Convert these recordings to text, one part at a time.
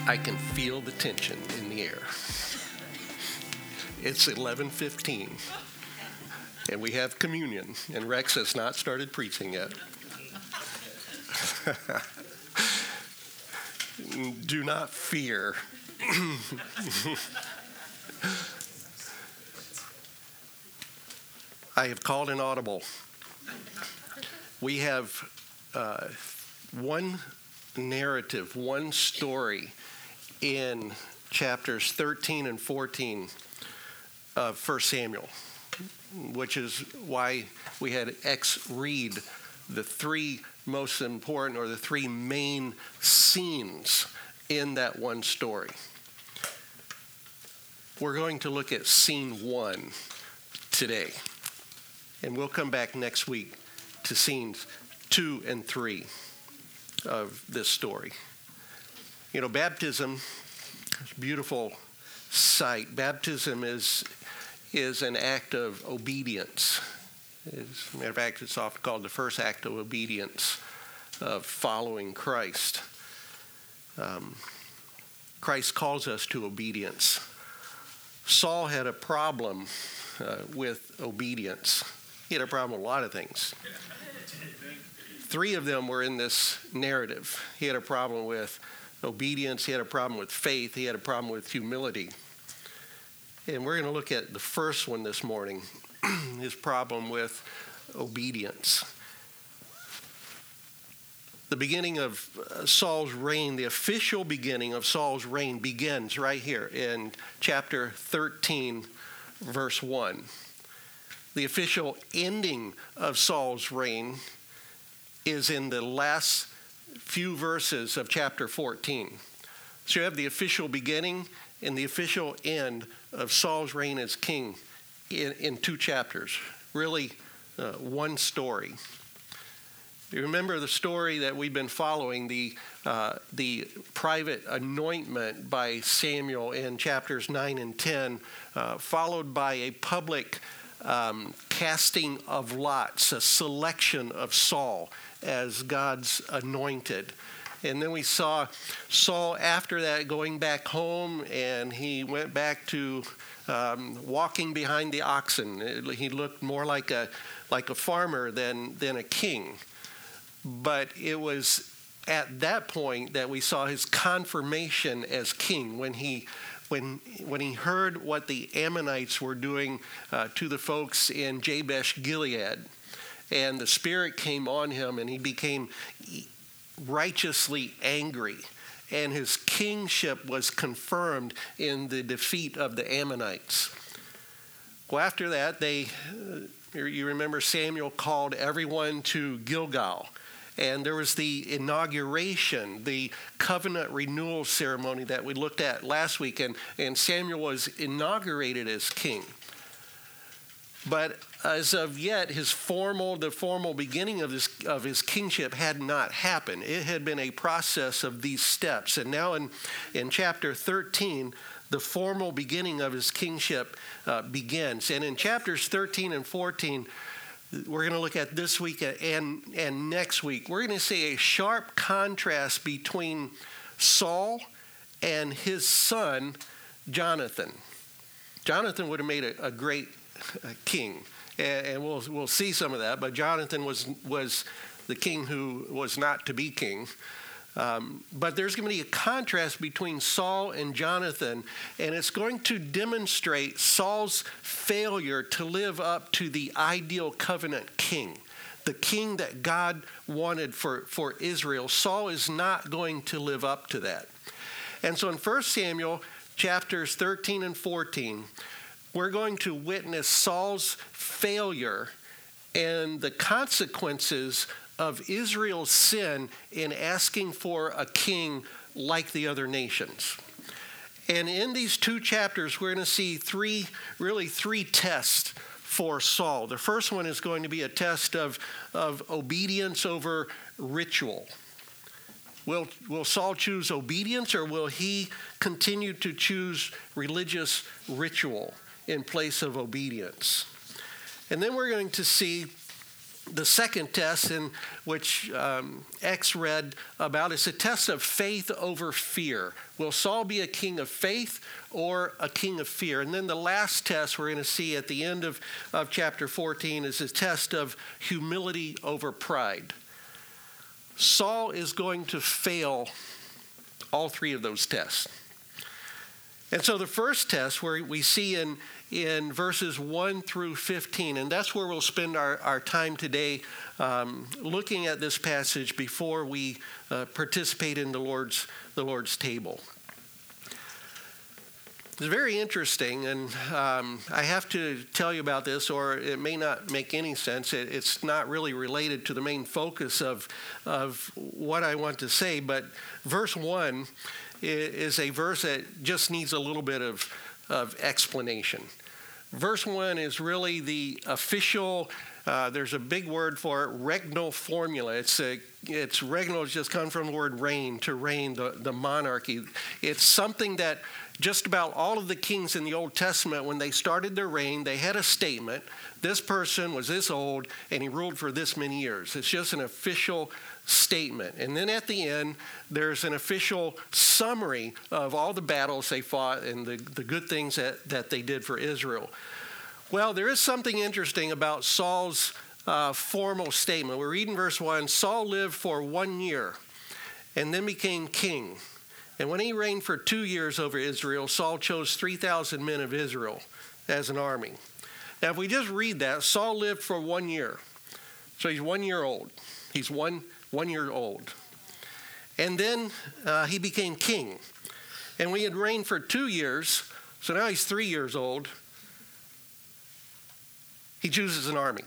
I can feel the tension in the air. It's 11:15, and we have communion, and Rex has not started preaching yet. Do not fear. I have called an audible. We have one narrative, one story in chapters 13 and 14 of 1 Samuel, which is why we had X read the three most important or the three main scenes in that one story. We're going to look at scene 1 today, and we'll come back next week to scenes 2 and 3 of this story. You know, baptism is a beautiful sight. Baptism is an act of obedience. As a matter of fact, it's often called the first act of obedience of following Christ. Christ calls us to obedience. Saul had a problem with obedience. He had a problem with a lot of things. 3 of them were in this narrative. He had a problem with obedience. He had a problem with faith. He had a problem with humility. And we're going to look at the first one this morning, his problem with obedience. The beginning of Saul's reign, the official beginning of Saul's reign begins right here in chapter 13, verse 1. The official ending of Saul's reign is in the last few verses of chapter 14. So you have the official beginning and the official end of Saul's reign as king in 2 chapters. Really, one story. You remember the story that we've been following, the private anointment by Samuel in chapters 9 and 10, followed by a public casting of lots, a selection of Saul as God's anointed. And then we saw Saul after that going back home, and he went back to walking behind the oxen. He looked more like a farmer than a king. But it was at that point that we saw his confirmation as king when he heard what the Ammonites were doing to the folks in Jabesh Gilead. And the Spirit came on him, and he became righteously angry. And his kingship was confirmed in the defeat of the Ammonites. Well, after that, you remember Samuel called everyone to Gilgal. And there was the inauguration, the covenant renewal ceremony that we looked at last week. And Samuel was inaugurated as king. But as of yet, the formal beginning of his kingship had not happened. It had been a process of these steps. And now in chapter 13, the formal beginning of his kingship begins. And in chapters 13 and 14, we're going to look at this week and next week. We're going to see a sharp contrast between Saul and his son, Jonathan. Jonathan would have made a great king, and we'll see some of that. But Jonathan was the king who was not to be king. But there's going to be a contrast between Saul and Jonathan, and it's going to demonstrate Saul's failure to live up to the ideal covenant king, the king that God wanted for Israel. Saul is not going to live up to that. And so in 1 Samuel chapters 13 and 14, we're going to witness Saul's failure and the consequences of Israel's sin in asking for a king like the other nations. And in these 2 chapters, we're going to see three tests for Saul. The first one is going to be a test of obedience over ritual. Will Saul choose obedience, or will he continue to choose religious ritual in place of obedience? And then we're going to see The second test, in which X read about, is a test of faith over fear. Will Saul be a king of faith or a king of fear? And then the last test we're going to see at the end of chapter 14 is a test of humility over pride. Saul is going to fail all three of those tests. And so the first test, where we see in verses 1 through 15, and that's where we'll spend our time today, looking at this passage before we participate in the Lord's table. It's very interesting, and I have to tell you about this, or it may not make any sense. It's not really related to the main focus of what I want to say, but verse 1 is a verse that just needs a little bit of explanation. Verse 1 is really the official, there's a big word for it, regnal formula. It's regnal has just come from the word reign, to reign, the monarchy. It's something that just about all of the kings in the Old Testament, when they started their reign, they had a statement. This person was this old, and he ruled for this many years. It's just an official statement. And then at the end, there's an official summary of all the battles they fought and the good things that they did for Israel. Well, there is something interesting about Saul's formal statement. We're reading verse 1. Saul lived for 1 year and then became king. And when he reigned for 2 years over Israel, Saul chose 3,000 men of Israel as an army. Now, if we just read that, Saul lived for 1 year. So he's 1 year old. He's one year old. And then he became king. And we had reigned for 2 years, so now he's 3 years old. He chooses an army.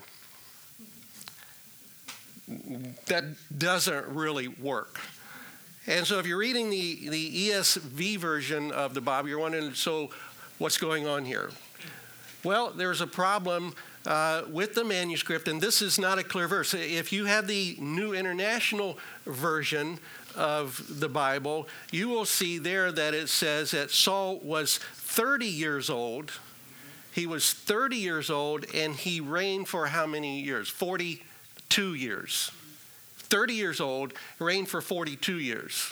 That doesn't really work. And so if you're reading the ESV version of the Bible, you're wondering, so what's going on here? Well, there's a problem with the manuscript, and this is not a clear verse. If you have the New International Version of the Bible, you will see there that it says that Saul was 30 years old. He was 30 years old, and he reigned for how many years? 42 years. 30 years old, reigned for 42 years.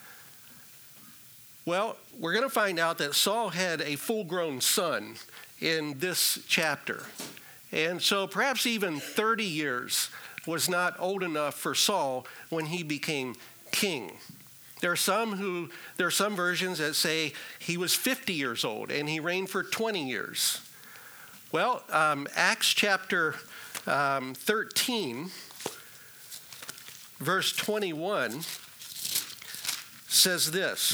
Well, we're going to find out that Saul had a full-grown son in this chapter. And so perhaps even 30 years was not old enough for Saul when he became king. There are some versions that say he was 50 years old and he reigned for 20 years. Well, Acts chapter 13, verse 21 says this.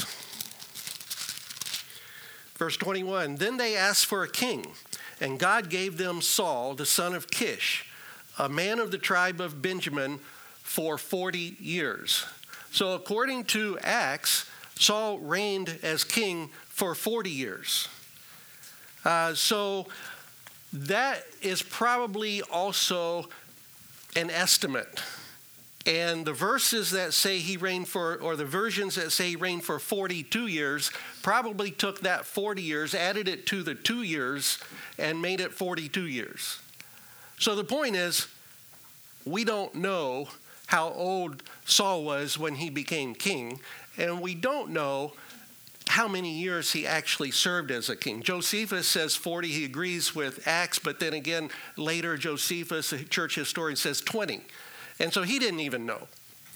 Verse 21, then they asked for a king, and God gave them Saul, the son of Kish, a man of the tribe of Benjamin, for 40 years. So according to Acts, Saul reigned as king for 40 years. So that is probably also an estimate. And the verses that say he reigned for, or the versions that say he reigned for 42 years, probably took that 40 years, added it to the 2 years, and made it 42 years. So the point is, we don't know how old Saul was when he became king, and we don't know how many years he actually served as a king. Josephus says 40. He agrees with Acts, but then again, later Josephus, a church historian, says 20. And so he didn't even know.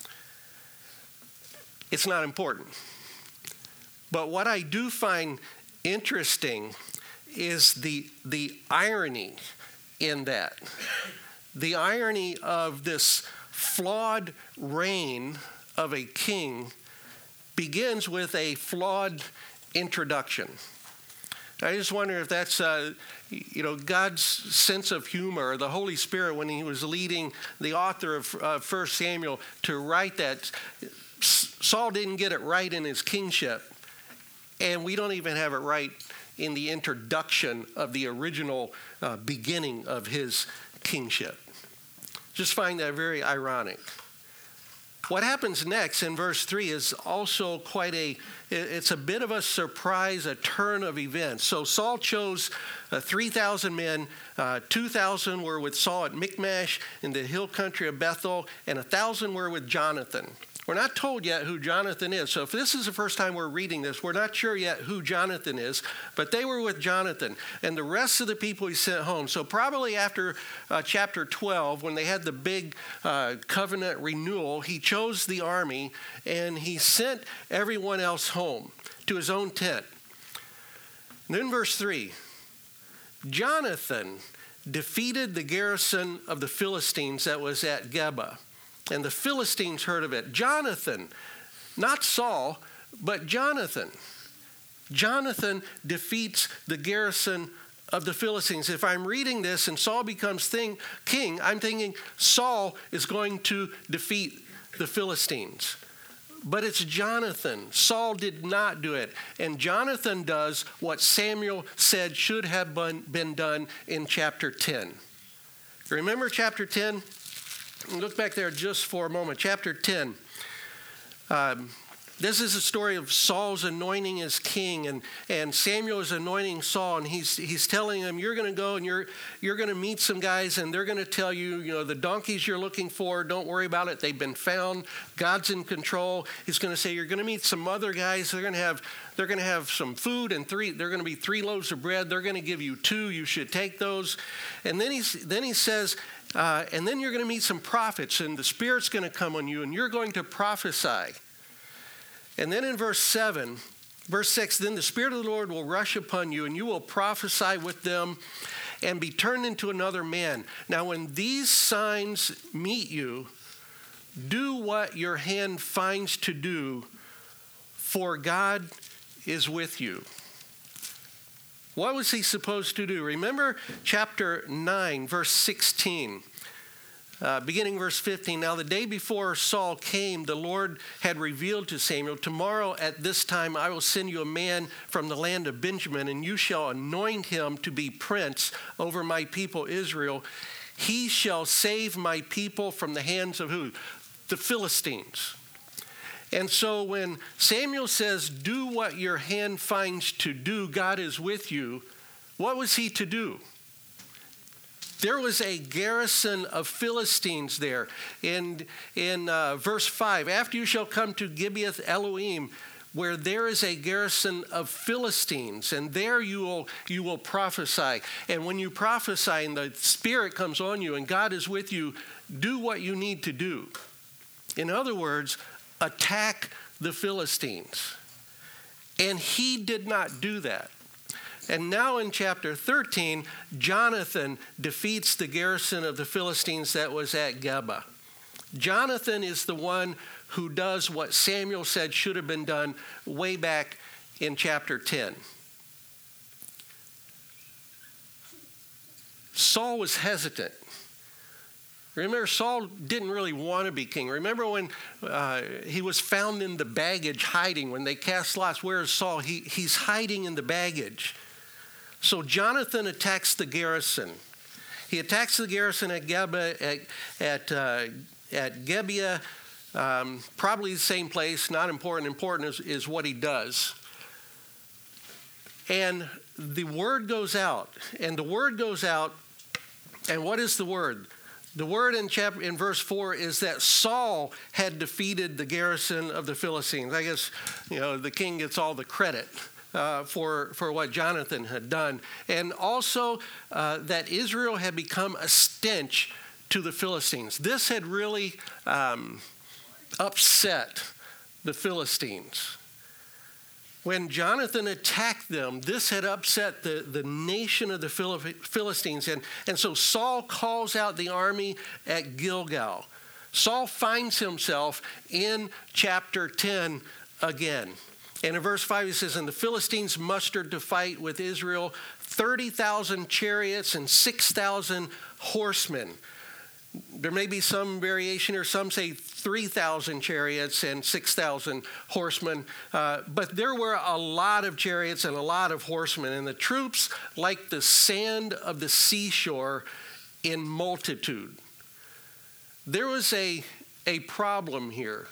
It's not important. But what I do find interesting is the irony in that. The irony of this flawed reign of a king begins with a flawed introduction. I just wonder if that's, God's sense of humor, the Holy Spirit, when he was leading the author of 1 Samuel to write that. Saul didn't get it right in his kingship, and we don't even have it right in the introduction of the original beginning of his kingship. Just find that very ironic. What happens next in verse 3 is also it's a bit of a surprise, a turn of events. So Saul chose 3,000 men. 2,000 were with Saul at Michmash in the hill country of Bethel, and 1,000 were with Jonathan. We're not told yet who Jonathan is. So if this is the first time we're reading this, we're not sure yet who Jonathan is, but they were with Jonathan. And the rest of the people he sent home. So probably after chapter 12, when they had the big covenant renewal, he chose the army and he sent everyone else home to his own tent. And then verse 3, Jonathan defeated the garrison of the Philistines that was at Geba. And the Philistines heard of it. Jonathan, not Saul, but Jonathan. Jonathan defeats the garrison of the Philistines. If I'm reading this and Saul becomes king, I'm thinking Saul is going to defeat the Philistines. But it's Jonathan. Saul did not do it. And Jonathan does what Samuel said should have been done in chapter 10. Remember chapter 10? Look back there just for a moment. Chapter 10. This is a story of Saul's anointing as king, and Samuel is anointing Saul, and he's telling him, you're going to go and you're going to meet some guys, and they're going to tell you, the donkeys you're looking for, don't worry about it. They've been found. God's in control. He's going to say, you're going to meet some other guys. They're going to have some food, and they're going to be 3 loaves of bread. They're going to give you 2. You should take those. And then he says, and then you're going to meet some prophets, and the Spirit's going to come on you, and you're going to prophesy. And then in verse 6, then the Spirit of the Lord will rush upon you, and you will prophesy with them and be turned into another man. Now, when these signs meet you, do what your hand finds to do, for God is with you. What was he supposed to do? Remember chapter 9, verse 16. Beginning verse 15, now the day before Saul came, the Lord had revealed to Samuel, tomorrow at this time I will send you a man from the land of Benjamin, and you shall anoint him to be prince over my people Israel. He shall save my people from the hands of who? The Philistines. And so when Samuel says, do what your hand finds to do, God is with you, what was he to do? There was a garrison of Philistines there. In verse 5, after you shall come to Gibeath Elohim, where there is a garrison of Philistines, and there you will prophesy. And when you prophesy and the Spirit comes on you and God is with you, do what you need to do. In other words, attack the Philistines. And he did not do that. And now in chapter 13, Jonathan defeats the garrison of the Philistines that was at Geba. Jonathan is the one who does what Samuel said should have been done way back in chapter 10. Saul was hesitant. Remember, Saul didn't really want to be king. Remember when he was found in the baggage hiding, when they cast lots, where is Saul? He's hiding in the baggage. So Jonathan attacks the garrison. He attacks the garrison at Geba, at Gibeah, probably the same place, not important. Important is what he does. And the word goes out, and what is the word? The word in verse 4 is that Saul had defeated the garrison of the Philistines. I guess, the king gets all the credit for what Jonathan had done. And also that Israel had become a stench to the Philistines. This had really upset the Philistines. When Jonathan attacked them, this had upset the nation of the Philistines. And so Saul calls out the army at Gilgal. Saul finds himself in chapter 10 again. And in verse 5 he says, and the Philistines mustered to fight with Israel 30,000 chariots and 6,000 horsemen. There may be some variation, or some say 3,000 chariots and 6,000 horsemen. But there were a lot of chariots and a lot of horsemen. And the troops, like the sand of the seashore, in multitude. There was a a problem here.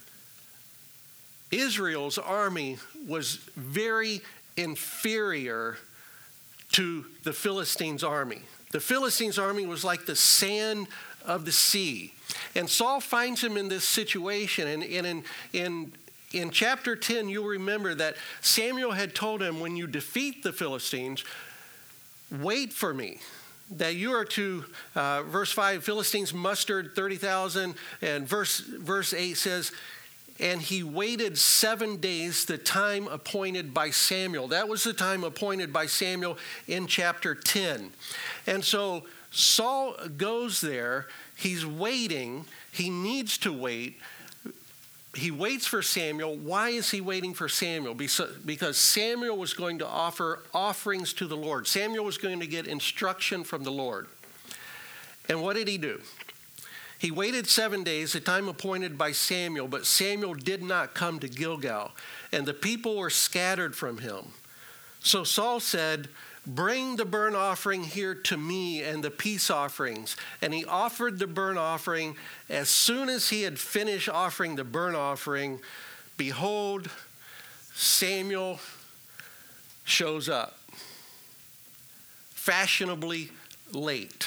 Israel's army was very inferior to the Philistines' army. The Philistines' army was like the sand of the sea. And Saul finds him in this situation. And in chapter 10, you'll remember that Samuel had told him, when you defeat the Philistines, wait for me. That you are to, verse 5, Philistines mustered 30,000. And verse 8 says, and he waited 7 days, the time appointed by Samuel. That was the time appointed by Samuel in chapter 10. And so Saul goes there. He's waiting. He needs to wait. He waits for Samuel. Why is he waiting for Samuel? Because Samuel was going to offer offerings to the Lord. Samuel was going to get instruction from the Lord. And what did he do? He waited 7 days, the time appointed by Samuel, but Samuel did not come to Gilgal, and the people were scattered from him. So Saul said, bring the burnt offering here to me and the peace offerings. And he offered the burnt offering. As soon as he had finished offering the burnt offering, behold, Samuel shows up, fashionably late.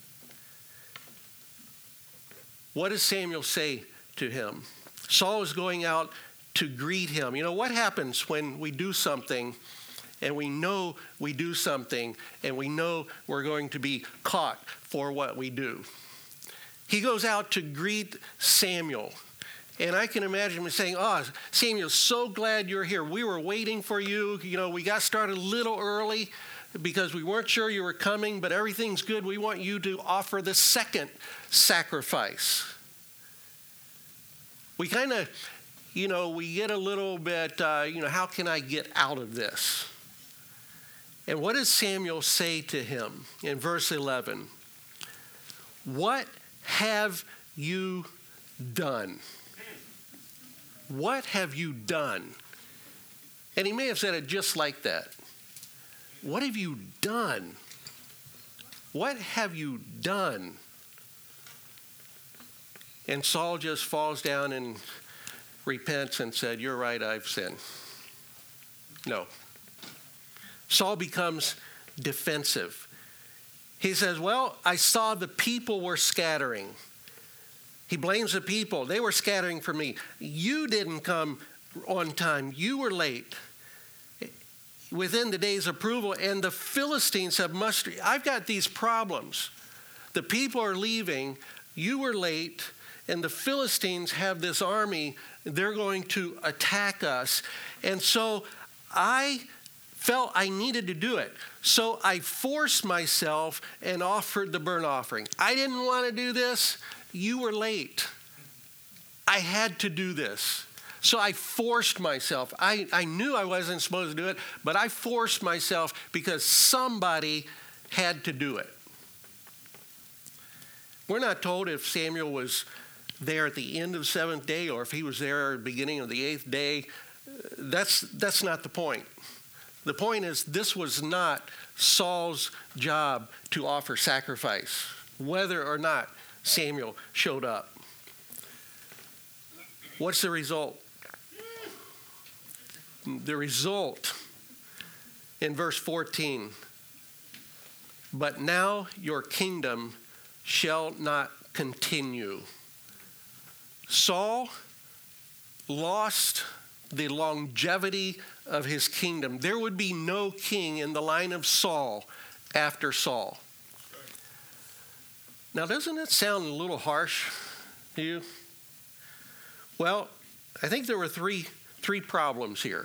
What does Samuel say to him? Saul is going out to greet him. You know, what happens when we do something and we know we do something and we know we're going to be caught for what we do? He goes out to greet Samuel. And I can imagine him saying, oh, Samuel, so glad you're here. We were waiting for you. You know, we got started a little early because we weren't sure you were coming, but everything's good. We want you to offer the second sacrifice. We kind of, we get a little bit, how can I get out of this? And what does Samuel say to him in verse 11? What have you done? What have you done? And he may have said it just like that. What have you done? What have you done? And Saul just falls down and repents and said, you're right, I've sinned. No. Saul becomes defensive. He says, well, I saw the people were scattering. He blames the people. They were scattering for me. You didn't come on time. You were late. Within the day's approval, and the Philistines have mustered. I've got these problems. The people are leaving. You were late, and the Philistines have this army. They're going to attack us. And so I felt I needed to do it. So I forced myself and offered the burnt offering. I didn't want to do this. You were late. I had to do this. So I forced myself. I knew I wasn't supposed to do it, but I forced myself because somebody had to do it. We're not told if Samuel was there at the end of the seventh day or if he was there at the beginning of the eighth day. That's not the point. The point is this was not Saul's job to offer sacrifice, whether or not Samuel showed up. What's the result? The result in verse 14, but now your kingdom shall not continue. Saul lost the longevity of his kingdom. There would be no king in the line of Saul after Saul. Now, doesn't it sound a little harsh to you? Well, I think there were three problems here.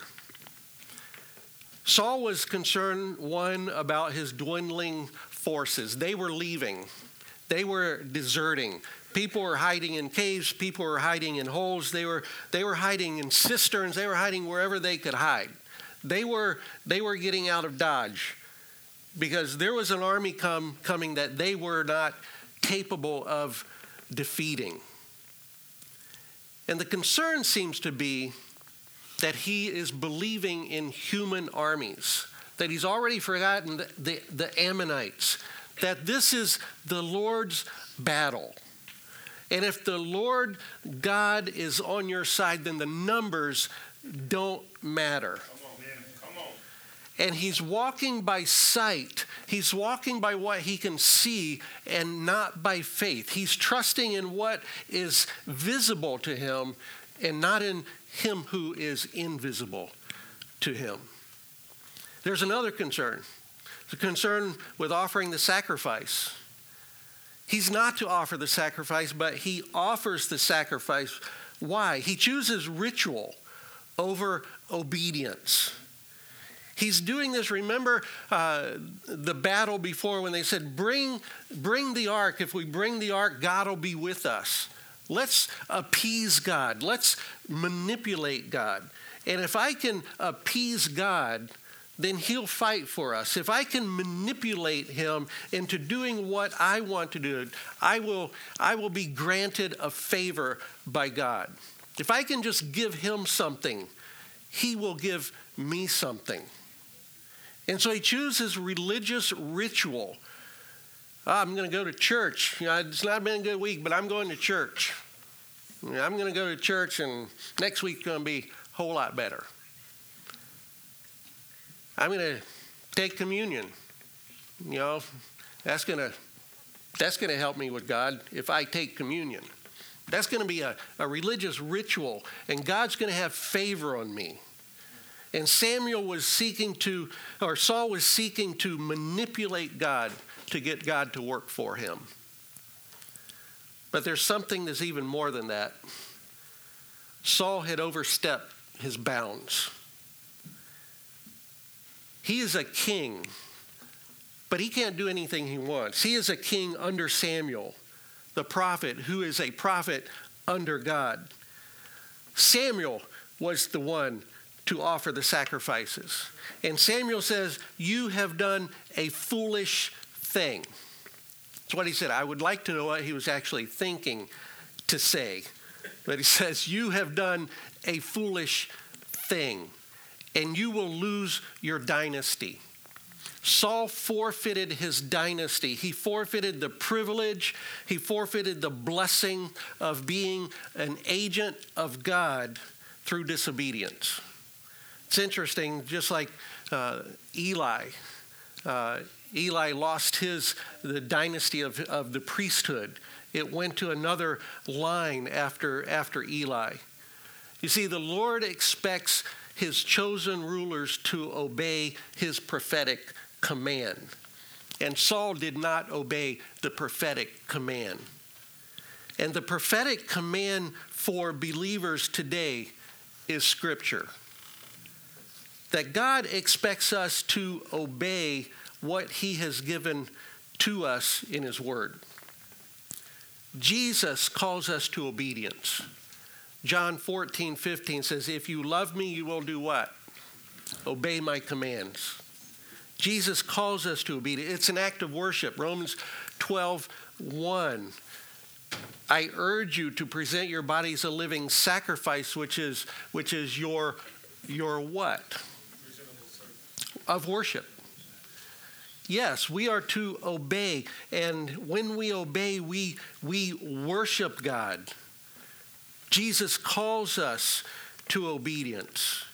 Saul was concerned, one, about his dwindling forces. They were leaving. They were deserting. People were hiding in caves. People were hiding in holes. They were hiding in cisterns. They were hiding wherever they could hide. They were getting out of Dodge because there was an army coming that they were not capable of defeating. And the concern seems to be that he is believing in human armies, that he's already forgotten the Ammonites, that this is the Lord's battle. And if the Lord God is on your side, then the numbers don't matter. Come on, man. Come on. And he's walking by sight. He's walking by what he can see and not by faith. He's trusting in what is visible to him and not in him who is invisible to him. There's another concern. It's a concern with offering the sacrifice. He's not to offer the sacrifice, but he offers the sacrifice. Why? He chooses ritual over obedience. He's doing this. Remember the battle before when they said, bring the ark. If we bring the ark, God will be with us. Let's appease God. Let's manipulate God. And if I can appease God, then he'll fight for us. If I can manipulate him into doing what I want to do, I will be granted a favor by God. If I can just give him something, he will give me something. And so he chooses religious ritual. I'm going to go to church. It's not been a good week, but I'm going to church. I'm going to go to church, and next week's going to be a whole lot better. I'm going to take communion. That's going to help me with God if I take communion. That's going to be a religious ritual, and God's going to have favor on me. And Saul was seeking to manipulate God to get God to work for him. But there's something that's even more than that. Saul had overstepped his bounds. He is a king, but he can't do anything he wants. He is a king under Samuel, the prophet, who is a prophet under God. Samuel was the one to offer the sacrifices. And Samuel says, you have done a foolish thing. That's what he said. I would like to know what he was actually thinking to say. But he says, you have done a foolish thing, and you will lose your dynasty. Saul forfeited his dynasty. He forfeited the privilege. He forfeited the blessing of being an agent of God through disobedience. It's interesting, just like Eli. Eli lost the dynasty of the priesthood. It went to another line after Eli. You see, the Lord expects his chosen rulers to obey his prophetic command. And Saul did not obey the prophetic command. And the prophetic command for believers today is Scripture. That God expects us to obey what he has given to us in his word. Jesus calls us to obedience. John 14:15 says, if you love me, you will do what? Obey my commands. Jesus calls us to obedience. It's an act of worship. Romans 12:1. I urge you to present your bodies a living sacrifice, which is your what? Of worship. Yes, we are to obey. And when we obey, we worship God. Jesus calls us to obedience.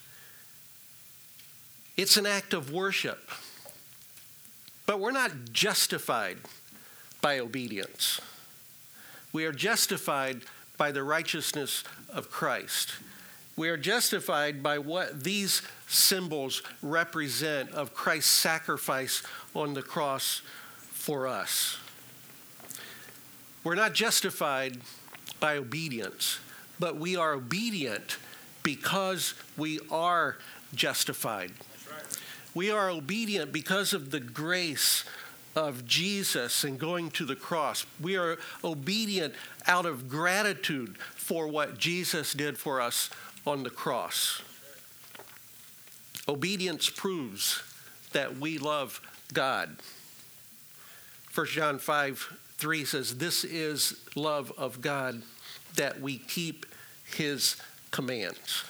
It's an act of worship. But we're not justified by obedience. We are justified by the righteousness of Christ. We are justified by what these symbols represent of Christ's sacrifice on the cross for us. We're not justified by obedience, but we are obedient because we are justified. That's right. We are obedient because of the grace of Jesus and going to the cross. We are obedient out of gratitude for what Jesus did for us on the cross. Obedience proves that we love God. 1 John 5:3 says, this is love of God, that we keep his commands.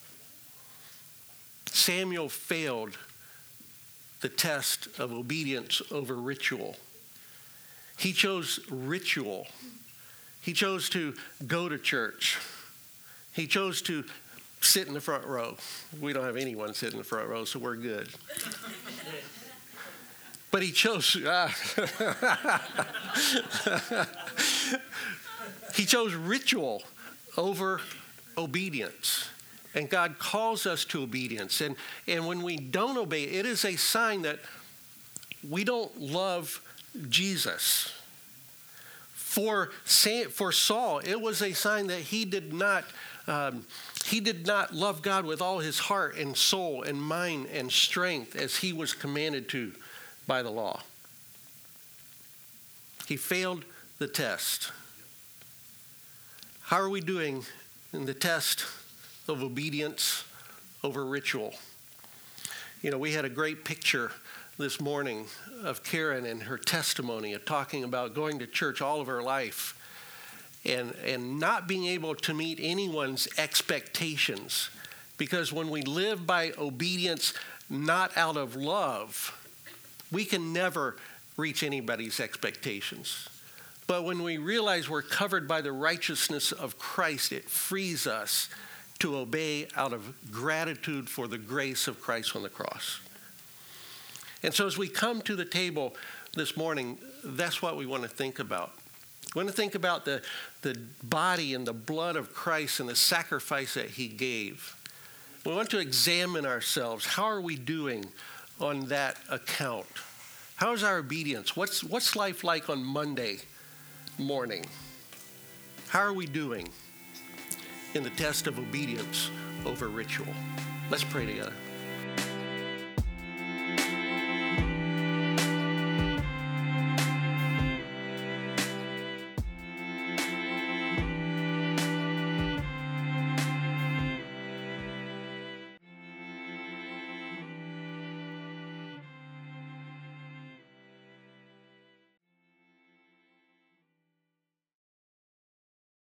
Samuel failed the test of obedience over ritual. He chose ritual. He chose to go to church. He chose to sit in the front row. We don't have anyone sit in the front row, so we're good. But he chose, he chose ritual over obedience. And God calls us to obedience. And when we don't obey, it is a sign that we don't love Jesus. For Saul, it was a sign that he did not love God with all his heart and soul and mind and strength as he was commanded to by the law. He failed the test. How are we doing in the test of obedience over ritual? You know, we had a great picture this morning of Karen and her testimony of talking about going to church all of her life and not being able to meet anyone's expectations. Because when we live by obedience, not out of love, we can never reach anybody's expectations. But when we realize we're covered by the righteousness of Christ, it frees us to obey out of gratitude for the grace of Christ on the cross. And so as we come to the table this morning, that's what we want to think about. We want to think about the body and the blood of Christ and the sacrifice that he gave. We want to examine ourselves. How are we doing on that account? How's our obedience? What's life like on Monday morning? How are we doing in the test of obedience over ritual? Let's pray together.